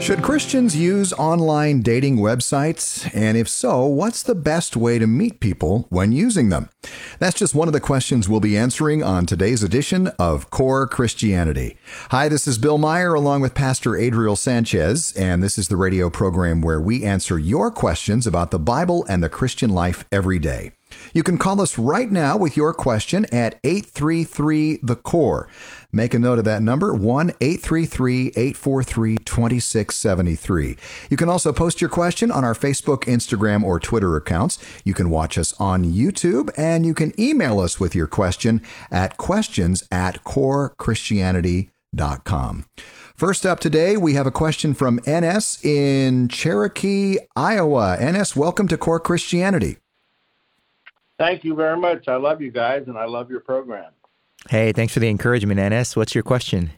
Should Christians use online dating websites? And if so, what's the best way to meet people when using them? That's just one of the questions we'll be answering on today's edition of Core Christianity. Hi, this is Bill Meyer along with Pastor Adriel Sanchez, and this is the radio program where we answer your questions about the Bible and the Christian life every day. You can call us right now with your question at 833-THE-CORE. Make a note of that number, 1-833-843-2673. You can also post your question on our Facebook, Instagram, or Twitter accounts. You can watch us on YouTube, and you can email us with your question at questions@corechristianity.com. First up today, we have a question from NS in Cherokee, Iowa. NS, welcome to Core Christianity. Thank you very much. I love you guys, and I love your program. Hey, thanks for the encouragement, NS. What's your question?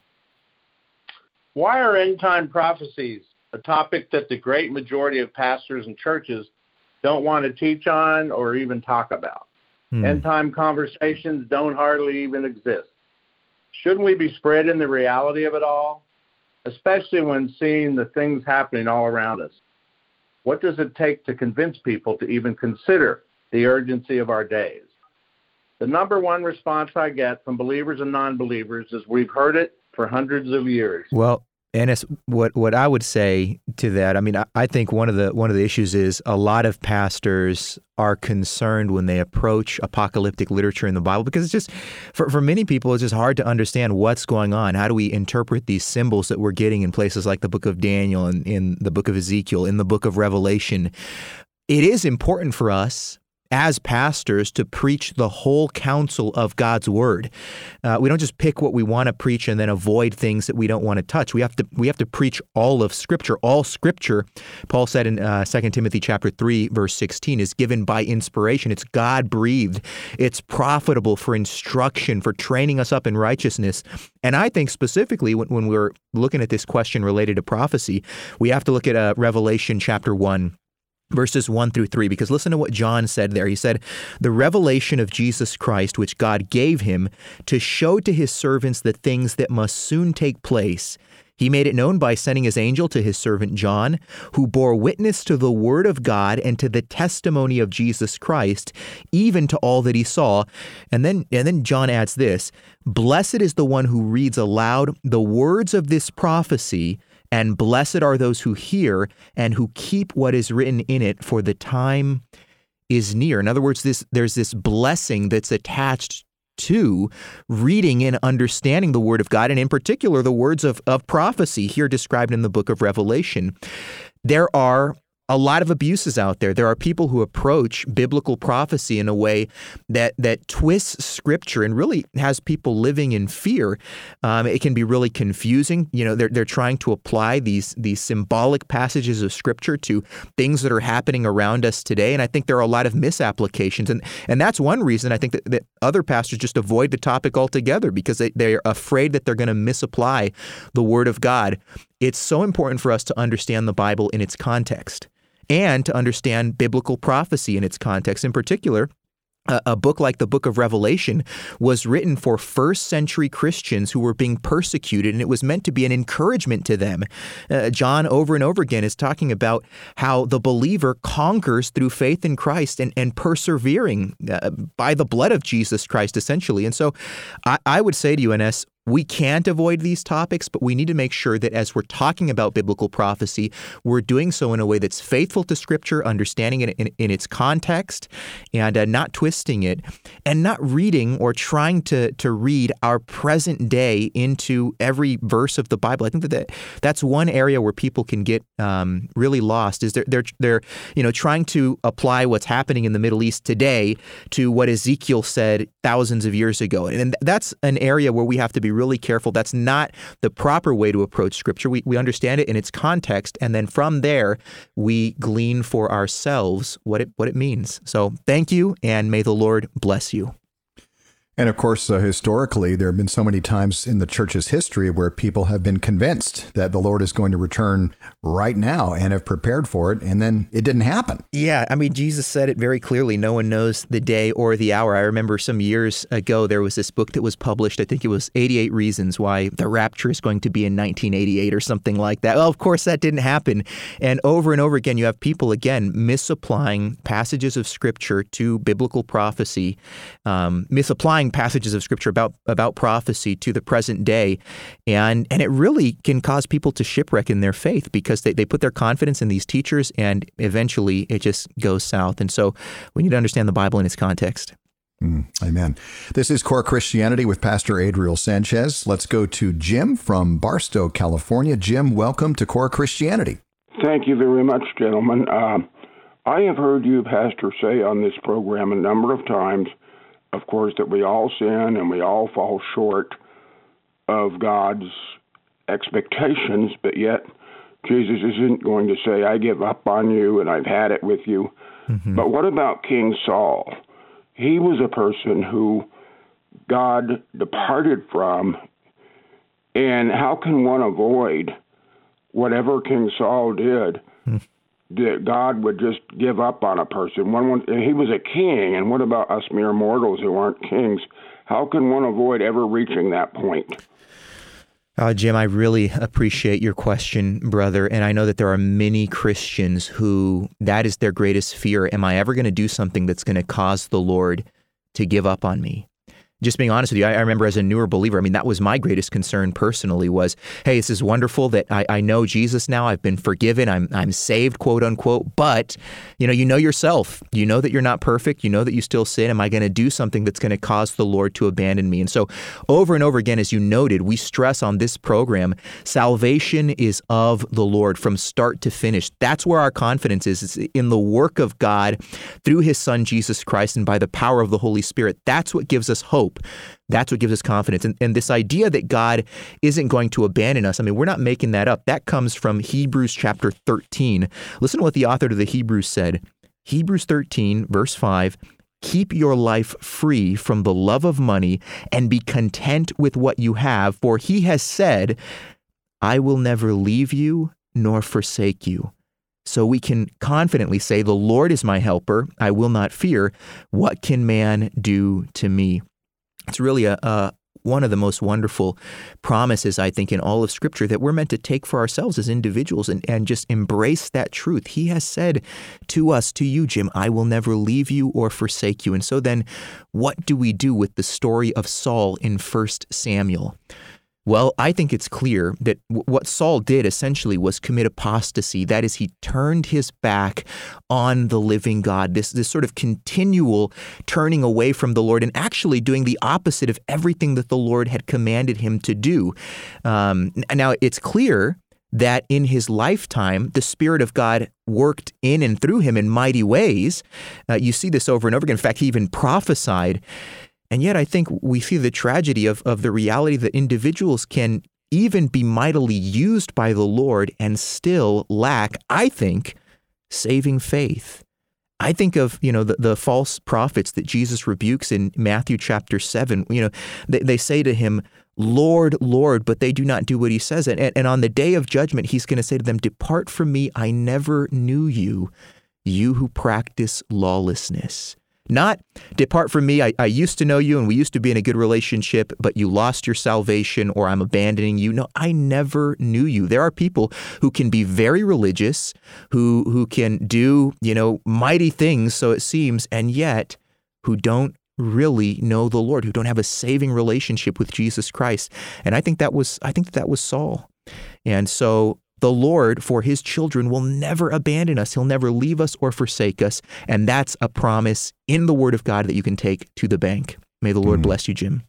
Why are end-time prophecies a topic that the great majority of pastors and churches don't want to teach on or even talk about? End-time conversations don't hardly even exist. Shouldn't we be spreading the reality of it all, especially when seeing the things happening all around us? What does it take to convince people to even consider the urgency of our days? The number one response I get from believers and non-believers is we've heard it for hundreds of years. Well, Ennis, what I would say to that, I mean, I think one of the issues is a lot of pastors are concerned when they approach apocalyptic literature in the Bible because it's just, for many people, it's just hard to understand what's going on. How do we interpret these symbols that we're getting in places like the book of Daniel and in the book of Ezekiel, in the book of Revelation? It is important for us as pastors to preach the whole counsel of God's word. We don't just pick what we want to preach and then avoid things that we don't want to touch. We have to preach all of Scripture. All Scripture, Paul said in 2 Timothy chapter 3, verse 16, is given by inspiration. It's God-breathed. It's profitable for instruction, for training us up in righteousness. And I think specifically when we're looking at this question related to prophecy, we have to look at Revelation chapter 1. Verses 1 through 3, because listen to what John said there. He said, "The revelation of Jesus Christ, which God gave him to show to his servants the things that must soon take place. He made it known by sending his angel to his servant John, who bore witness to the word of God and to the testimony of Jesus Christ, even to all that he saw." And then John adds this, "Blessed is the one who reads aloud the words of this prophecy, and blessed are those who hear and who keep what is written in it, for the time is near." In other words, there's this blessing that's attached to reading and understanding the Word of God, and in particular, the words of prophecy here described in the book of Revelation. There are a lot of abuses out there. There are people who approach biblical prophecy in a way that twists Scripture and really has people living in fear. It can be really confusing. You know, they're trying to apply these symbolic passages of Scripture to things that are happening around us today. And I think there are a lot of misapplications. And that's one reason I think that other pastors just avoid the topic altogether, because they're afraid that they're going to misapply the Word of God. It's so important for us to understand the Bible in its context, and to understand biblical prophecy in its context. In particular, a book like the book of Revelation was written for first-century Christians who were being persecuted, and it was meant to be an encouragement to them. John, over and over again, is talking about how the believer conquers through faith in Christ and persevering by the blood of Jesus Christ, essentially. And so I would say to you, NS, we can't avoid these topics, but we need to make sure that as we're talking about biblical prophecy, we're doing so in a way that's faithful to Scripture, understanding it in its context, and not twisting it, and not reading or trying to read our present day into every verse of the Bible. I think that's one area where people can get really lost. Is they're trying to apply what's happening in the Middle East today to what Ezekiel said thousands of years ago, and that's an area where we have to be really careful. That's not the proper way to approach Scripture. We understand it in its context, and then from there, we glean for ourselves what it means. So thank you, and may the Lord bless you. And of course, historically, there have been so many times in the church's history where people have been convinced that the Lord is going to return right now and have prepared for it, and then it didn't happen. Yeah, I mean, Jesus said it very clearly. No one knows the day or the hour. I remember some years ago, there was this book that was published. I think it was 88 Reasons Why the Rapture is going to be in 1988 or something like that. Well, of course, that didn't happen. And over again, you have people, again, misapplying passages of Scripture to biblical prophecy, misapplying passages of Scripture about prophecy to the present day. And it really can cause people to shipwreck in their faith because they put their confidence in these teachers and eventually it just goes south. And so we need to understand the Bible in its context. Amen. This is Core Christianity with Pastor Adriel Sanchez. Let's go to Jim from Barstow, California. Jim, welcome to Core Christianity. Thank you very much, gentlemen. I have heard you, Pastor, say on this program a number of times, of course, that we all sin and we all fall short of God's expectations, but yet Jesus isn't going to say, I give up on you and I've had it with you. Mm-hmm. But what about King Saul? He was a person who God departed from, and how can one avoid whatever King Saul did? That God would just give up on a person. He was a king, and what about us mere mortals who aren't kings? How can one avoid ever reaching that point? Jim, I really appreciate your question, brother. And I know that there are many Christians who that is their greatest fear. Am I ever going to do something that's going to cause the Lord to give up on me? Just being honest with you, I remember as a newer believer, I mean, that was my greatest concern personally was, hey, this is wonderful that I know Jesus now. I've been forgiven. I'm saved, quote unquote. But, you know yourself. You know that you're not perfect. You know that you still sin. Am I going to do something that's going to cause the Lord to abandon me? And so over and over again, as you noted, we stress on this program, salvation is of the Lord from start to finish. That's where our confidence is. It's in the work of God through his son, Jesus Christ, and by the power of the Holy Spirit. That's what gives us hope. That's what gives us confidence. And this idea that God isn't going to abandon us, I mean, we're not making that up. That comes from Hebrews chapter 13. Listen to what the author to the Hebrews said. Hebrews 13, verse 5, keep your life free from the love of money and be content with what you have, for he has said, I will never leave you nor forsake you. So we can confidently say, the Lord is my helper. I will not fear. What can man do to me? It's really one of the most wonderful promises, I think, in all of Scripture that we're meant to take for ourselves as individuals and just embrace that truth. He has said to us, to you, Jim, I will never leave you or forsake you. And so then what do we do with the story of Saul in 1 Samuel? Well, I think it's clear that what Saul did essentially was commit apostasy. That is, he turned his back on the living God, this sort of continual turning away from the Lord and actually doing the opposite of everything that the Lord had commanded him to do. Now, it's clear that in his lifetime, the Spirit of God worked in and through him in mighty ways. You see this over and over again. In fact, he even prophesied. And yet I think we see the tragedy of the reality that individuals can even be mightily used by the Lord and still lack, I think, saving faith. I think of, the false prophets that Jesus rebukes in Matthew chapter 7. They say to him, Lord, Lord, but they do not do what he says. And on the day of judgment, he's going to say to them, depart from me, I never knew you, you who practice lawlessness. Not depart from me, I used to know you and we used to be in a good relationship, but you lost your salvation or I'm abandoning you. No, I never knew you. There are people who can be very religious, who can do, mighty things, so it seems, and yet who don't really know the Lord, who don't have a saving relationship with Jesus Christ. And I think that was Saul. And so the Lord, for his children, will never abandon us. He'll never leave us or forsake us. And that's a promise in the Word of God that you can take to the bank. May the Lord bless you, Jim.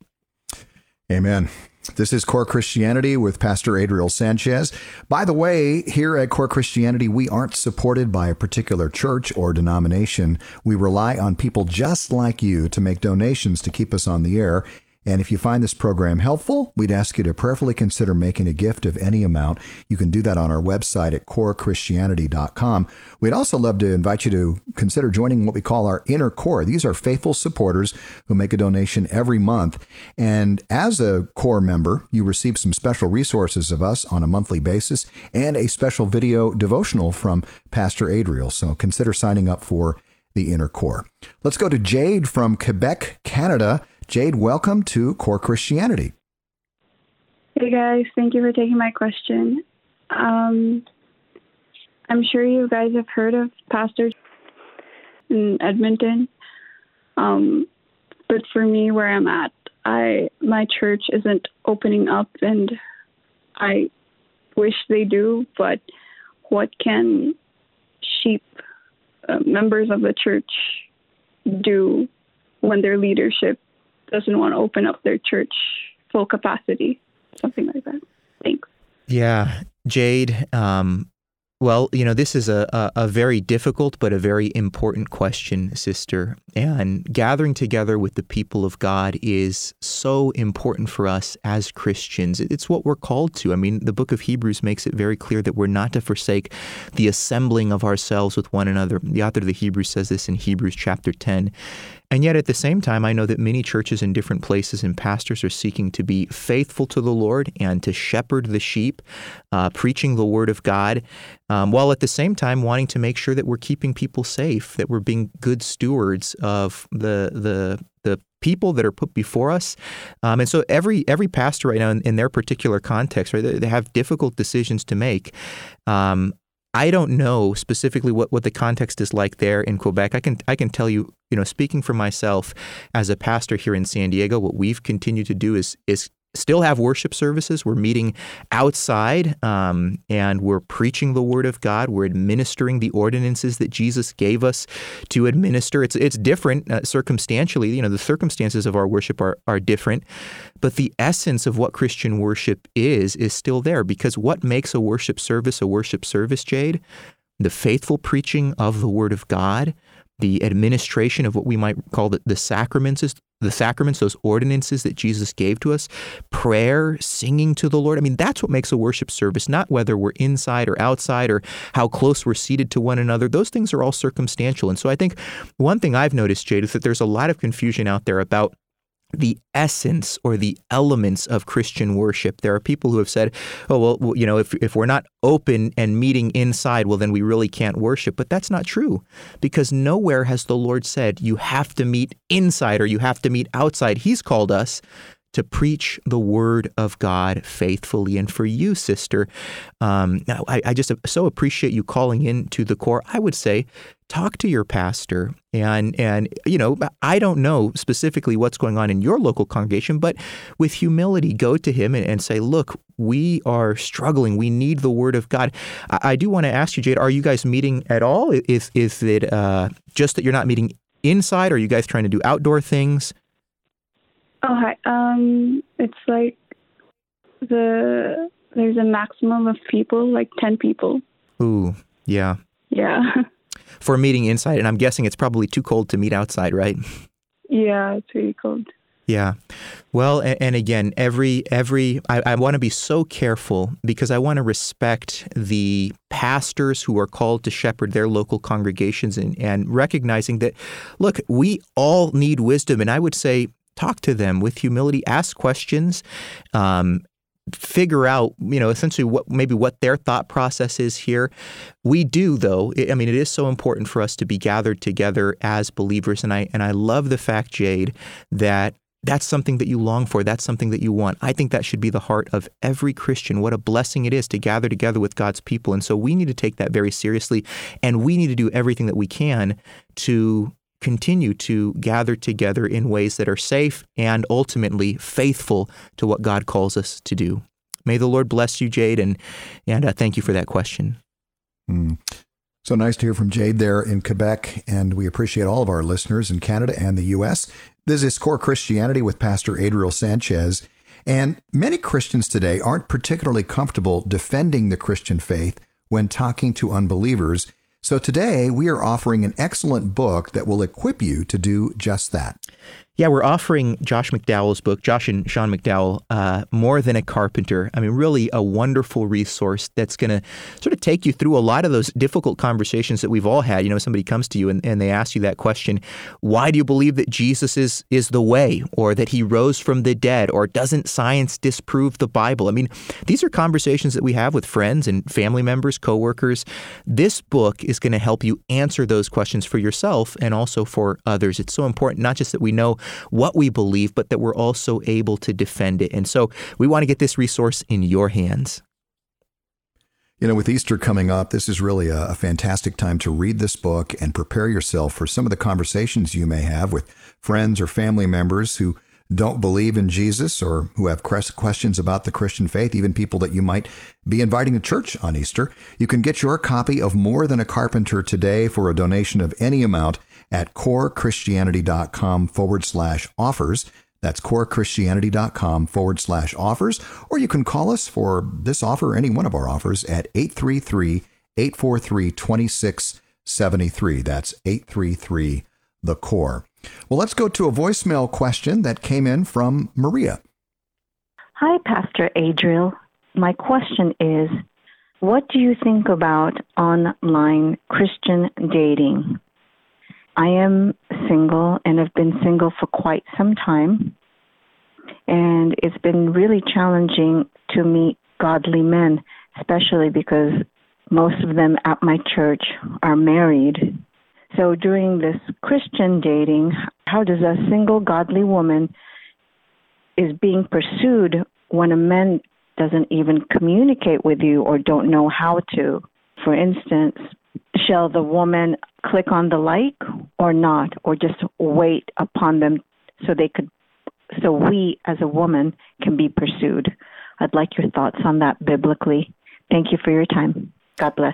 Amen. This is Core Christianity with Pastor Adriel Sanchez. By the way, here at Core Christianity, we aren't supported by a particular church or denomination. We rely on people just like you to make donations to keep us on the air. And if you find this program helpful, we'd ask you to prayerfully consider making a gift of any amount. You can do that on our website at corechristianity.com. We'd also love to invite you to consider joining what we call our Inner Core. These are faithful supporters who make a donation every month. And as a Core member, you receive some special resources of us on a monthly basis and a special video devotional from Pastor Adriel. So consider signing up for the Inner Core. Let's go to Jade from Quebec, Canada. Jade, welcome to Core Christianity. Hey guys, thank you for taking my question. I'm sure you guys have heard of pastors in Edmonton, but for me, where I'm at, my church isn't opening up, and I wish they do. But what can members of the church do when their leadership doesn't want to open up their church full capacity, something like that? Thanks. Yeah, Jade, well, this is a very difficult but a very important question, sister. And gathering together with the people of God is so important for us as Christians. It's what we're called to. I mean, the book of Hebrews makes it very clear that we're not to forsake the assembling of ourselves with one another. The author of the Hebrews says this in Hebrews chapter 10. And yet at the same time, I know that many churches in different places and pastors are seeking to be faithful to the Lord and to shepherd the sheep, preaching the word of God, while at the same time wanting to make sure that we're keeping people safe, that we're being good stewards of the people that are put before us. And so every pastor right now in their particular context, right, they have difficult decisions to make. I don't know specifically what the context is like there in Quebec. I can tell you, speaking for myself as a pastor here in San Diego, what we've continued to do is still have worship services. We're meeting outside, and we're preaching the Word of God. We're administering the ordinances that Jesus gave us to administer. It's different circumstantially. The circumstances of our worship are different, but the essence of what Christian worship is still there. Because what makes a worship service, Jade? The faithful preaching of the Word of God, the administration of what we might call the sacraments, those ordinances that Jesus gave to us, prayer, singing to the Lord. I mean, that's what makes a worship service, not whether we're inside or outside or how close we're seated to one another. Those things are all circumstantial. And so I think one thing I've noticed, Jade, is that there's a lot of confusion out there about the essence or the elements of Christian worship. There are people who have said, oh, well, if we're not open and meeting inside, well, then we really can't worship. But that's not true, because nowhere has the Lord said you have to meet inside or you have to meet outside. He's called us to preach the word of God faithfully. And for you, sister, I just so appreciate you calling in to the Core. I would say, talk to your pastor, and I don't know specifically what's going on in your local congregation, but with humility, go to him and say, look, we are struggling. We need the word of God. I do want to ask you, Jade, are you guys meeting at all? Is it just that you're not meeting inside? Or are you guys trying to do outdoor things? Oh, hi. It's like there's a maximum of people, like 10 people. Ooh, yeah. Yeah. For meeting inside, and I'm guessing it's probably too cold to meet outside, right? Yeah, it's really cold. Yeah. Well, and again, I want to be so careful, because I want to respect the pastors who are called to shepherd their local congregations, and recognizing that, look, we all need wisdom. And I would say, talk to them with humility, ask questions, figure out, essentially what their thought process is here. We do, though. It is so important for us to be gathered together as believers. And I love the fact, Jade, that that's something that you long for. That's something that you want. I think that should be the heart of every Christian. What a blessing it is to gather together with God's people. And so we need to take that very seriously, and we need to do everything that we can to continue to gather together in ways that are safe and ultimately faithful to what God calls us to do. May the Lord bless you, Jade, and thank you for that question. So nice to hear from Jade there in Quebec, and we appreciate all of our listeners in Canada and the U.S. This is Core Christianity with Pastor Adriel Sanchez, and many Christians today aren't particularly comfortable defending the Christian faith when talking to unbelievers. So today we are offering an excellent book that will equip you to do just that. Yeah, we're offering Josh McDowell's book, Josh and Sean McDowell, More Than a Carpenter. I mean, really a wonderful resource that's going to sort of take you through a lot of those difficult conversations that we've all had. You know, somebody comes to you and they ask you that question, why do you believe that Jesus is the way, or that he rose from the dead, or doesn't science disprove the Bible? I mean, these are conversations that we have with friends and family members, coworkers. This book is going to help you answer those questions for yourself and also for others. It's so important, not just that we know what we believe, but that we're also able to defend it. And so we want to get this resource in your hands. You know, with Easter coming up, this is really a fantastic time to read this book and prepare yourself for some of the conversations you may have with friends or family members who don't believe in Jesus or who have questions about the Christian faith, even people that you might be inviting to church on Easter. You can get your copy of More Than a Carpenter today for a donation of any amount at corechristianity.com/offers. That's corechristianity.com/offers. Or you can call us for this offer, any one of our offers, at 833-843-2673. That's 833-THE-CORE. Well, let's go to a voicemail question that came in from Maria. Hi, Pastor Adriel. My question is, what do you think about online Christian dating? I am single and have been single for quite some time, and it's been really challenging to meet godly men, especially because most of them at my church are married. So during this Christian dating, how does a single godly woman is being pursued when a man doesn't even communicate with you or don't know how to? For instance, shall the woman click on the like or not, or just wait upon them so we as a woman can be pursued? I'd like your thoughts on that biblically. Thank you for your time. God bless.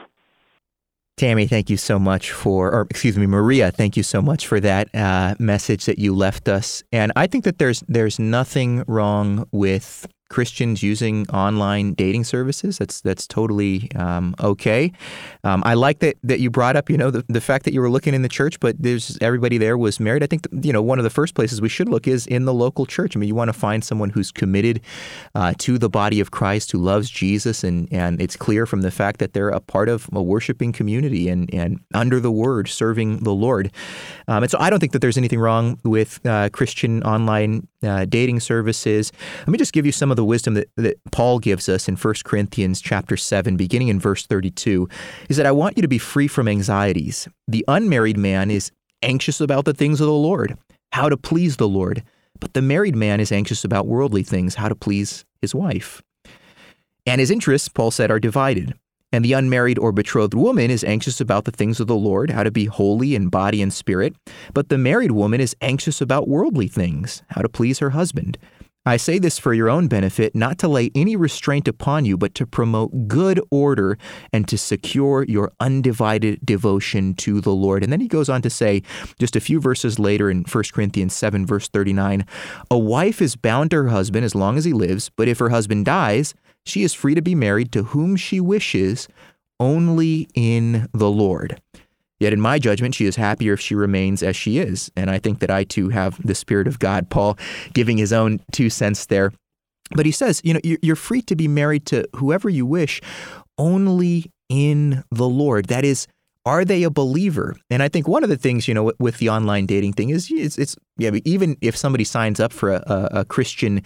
Tammy, thank you so much Maria, thank you so much for that message that you left us. And I think that there's nothing wrong with Christians using online dating services. That's totally okay. I like that you brought up, the fact that you were looking in the church, but everybody there was married. I think one of the first places we should look is in the local church. I mean, you want to find someone who's committed to the body of Christ, who loves Jesus, and it's clear from the fact that they're a part of a worshiping community and under the Word, serving the Lord. And so I don't think that there's anything wrong with Christian online dating services. Let me just give you some of the wisdom that Paul gives us in 1 Corinthians chapter 7, beginning in verse 32, is that I want you to be free from anxieties. The unmarried man is anxious about the things of the Lord, how to please the Lord. But the married man is anxious about worldly things, how to please his wife. And his interests, Paul said, are divided. And the unmarried or betrothed woman is anxious about the things of the Lord, how to be holy in body and spirit. But the married woman is anxious about worldly things, how to please her husband. I say this for your own benefit, not to lay any restraint upon you, but to promote good order and to secure your undivided devotion to the Lord. And then he goes on to say, just a few verses later in 1 Corinthians 7, verse 39, a wife is bound to her husband as long as he lives, but if her husband dies, she is free to be married to whom she wishes, only in the Lord. Yet in my judgment, she is happier if she remains as she is. And I think that I too have the Spirit of God, Paul giving his own 2 cents there. But he says, you're free to be married to whoever you wish, only in the Lord. That is, are they a believer? And I think one of the things, with the online dating thing is even if somebody signs up for a Christian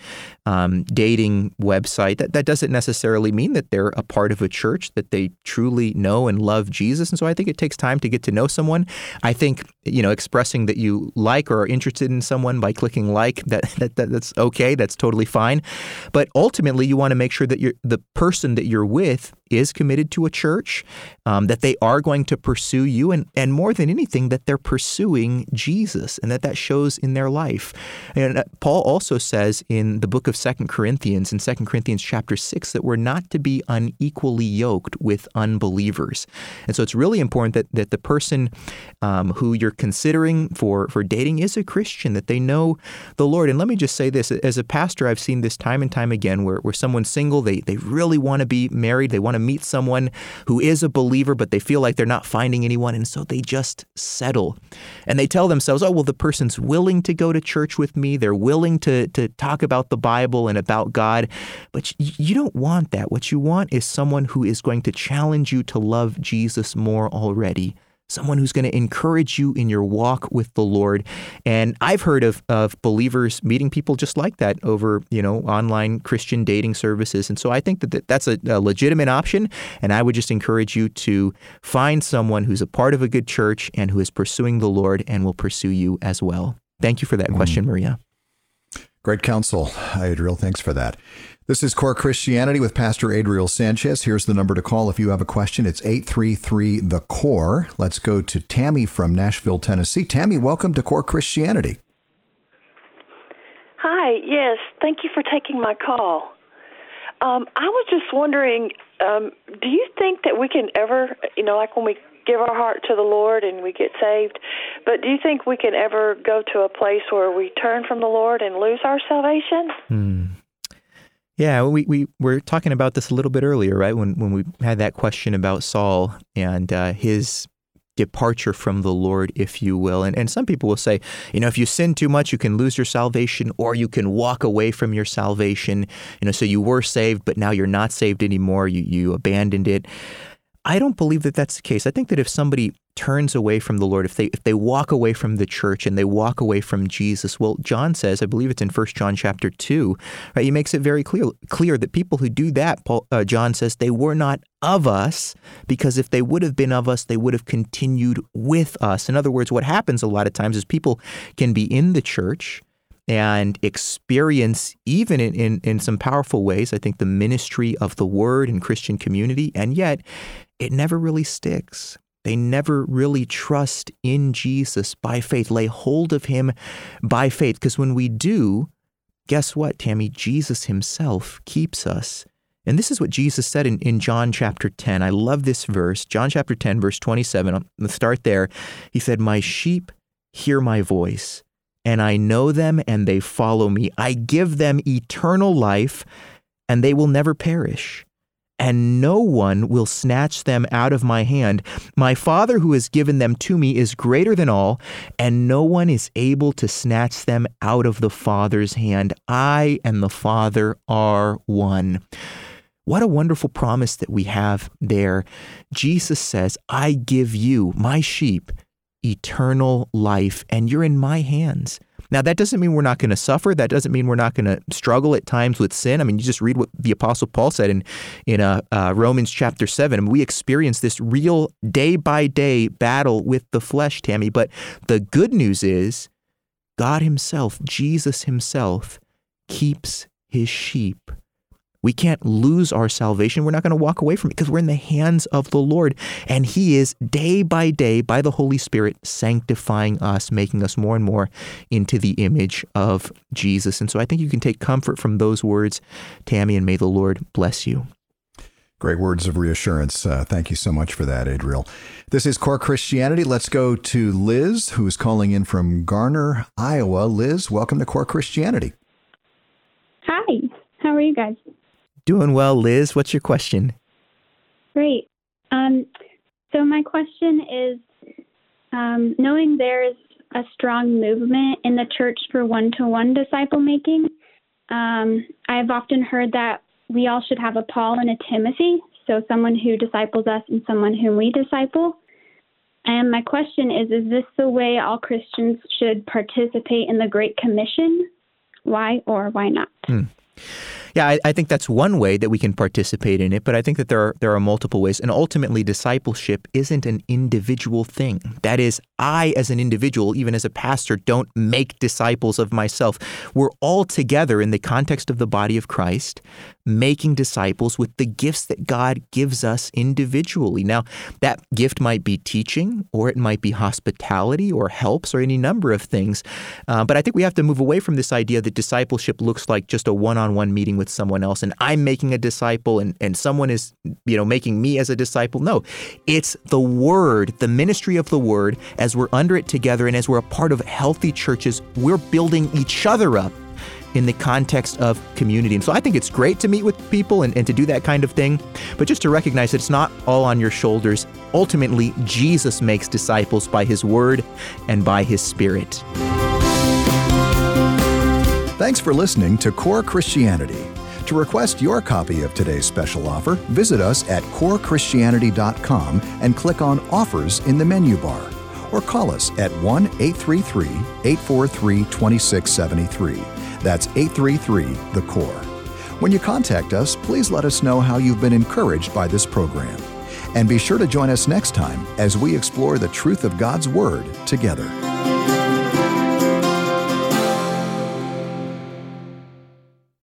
dating website, that doesn't necessarily mean that they're a part of a church, that they truly know and love Jesus. And so I think it takes time to get to know someone. I think, expressing that you like or are interested in someone by clicking like, that's okay. That's totally fine. But ultimately, you want to make sure that the person that you're with is committed to a church, that they are going to pursue you, and more than anything, that they're pursuing Jesus, and that shows in their life. And Paul also says in the book of 2 Corinthians, in 2 Corinthians chapter 6, that we're not to be unequally yoked with unbelievers. And so it's really important that the person who you're considering for dating is a Christian, that they know the Lord. And let me just say this, as a pastor, I've seen this time and time again, where someone's single, they really want to be married, they want to meet someone who is a believer, but they feel like they're not finding anyone, and so they just settle. And they tell themselves, oh, well, the person's willing willing to go to church with me. They're willing to talk about the Bible and about God. But you don't want that. What you want is someone who is going to challenge you to love Jesus more already. Someone who's going to encourage you in your walk with the Lord. And I've heard of believers meeting people just like that over, online Christian dating services. And so I think that that's a legitimate option. And I would just encourage you to find someone who's a part of a good church and who is pursuing the Lord and will pursue you as well. Thank you for that question, Maria. Great counsel, Adriel. Thanks for that. This is Core Christianity with Pastor Adriel Sanchez. Here's the number to call if you have a question. It's 833-THE-CORE. Let's go to Tammy from Nashville, Tennessee. Tammy, welcome to Core Christianity. Hi, yes. Thank you for taking my call. I was just wondering, do you think that we can ever, like when we give our heart to the Lord and we get saved, but do you think we can ever go to a place where we turn from the Lord and lose our salvation? Yeah, we were talking about this a little bit earlier, right? When we had that question about Saul and his departure from the Lord, if you will. And some people will say, if you sin too much, you can lose your salvation, or you can walk away from your salvation. So you were saved, but now you're not saved anymore. You abandoned it. I don't believe that that's the case. I think that if somebody turns away from the Lord, if they walk away from the church and they walk away from Jesus, well, John says, I believe it's in 1 John chapter 2, right? He makes it very clear that people who do that, John says, they were not of us, because if they would have been of us, they would have continued with us. In other words, what happens a lot of times is people can be in the church and experience, even in some powerful ways, I think, the ministry of the Word and Christian community, and yet it never really sticks. They never really trust in Jesus by faith, lay hold of Him by faith. Because when we do, guess what, Tammy? Jesus Himself keeps us. And this is what Jesus said in John chapter 10. I love this verse. John chapter 10, verse 27. Let's start there. He said, "My sheep hear my voice, and I know them, and they follow me. I give them eternal life, and they will never perish, and no one will snatch them out of my hand. My Father who has given them to me is greater than all, and no one is able to snatch them out of the Father's hand. I and the Father are one." What a wonderful promise that we have there. Jesus says, I give you, my sheep, eternal life, and you're in my hands. Now, that doesn't mean we're not going to suffer. That doesn't mean we're not going to struggle at times with sin. I mean, you just read what the Apostle Paul said in Romans chapter 7. I mean, we experience this real day-by-day battle with the flesh, Tammy. But the good news is God Himself, Jesus Himself, keeps His sheep. We can't lose our salvation. We're not going to walk away from it because we're in the hands of the Lord. And He is day by day, by the Holy Spirit, sanctifying us, making us more and more into the image of Jesus. And so I think you can take comfort from those words, Tammy, and may the Lord bless you. Great words of reassurance. Thank you so much for that, Adriel. This is Core Christianity. Let's go to Liz, who is calling in from Garner, Iowa. Liz, welcome to Core Christianity. Hi. How are you guys? Doing well, Liz. What's your question? Great. So my question is, knowing there's a strong movement in the church for one-to-one disciple making, I've often heard that we all should have a Paul and a Timothy, so someone who disciples us and someone whom we disciple. And my question is this the way all Christians should participate in the Great Commission? Why or why not? Yeah, I think that's one way that we can participate in it, but I think that there are multiple ways. And ultimately, discipleship isn't an individual thing. That is, I as an individual, even as a pastor, don't make disciples of myself. We're all together in the context of the body of Christ, making disciples with the gifts that God gives us individually. Now, that gift might be teaching, or it might be hospitality, or helps, or any number of things. But I think we have to move away from this idea that discipleship looks like just a one-on-one meeting with someone else, and I'm making a disciple, and someone is, making me as a disciple. No, it's the Word, the ministry of the Word. As we're under it together, and as we're a part of healthy churches, we're building each other up in the context of community. And so I think it's great to meet with people and to do that kind of thing, but just to recognize that it's not all on your shoulders. Ultimately, Jesus makes disciples by His Word and by His Spirit. Thanks for listening to Core Christianity. To request your copy of today's special offer, visit us at corechristianity.com and click on Offers in the menu bar. Or call us at 1-833-843-2673. That's 833-THE-CORE. When you contact us, please let us know how you've been encouraged by this program. And be sure to join us next time as we explore the truth of God's Word together.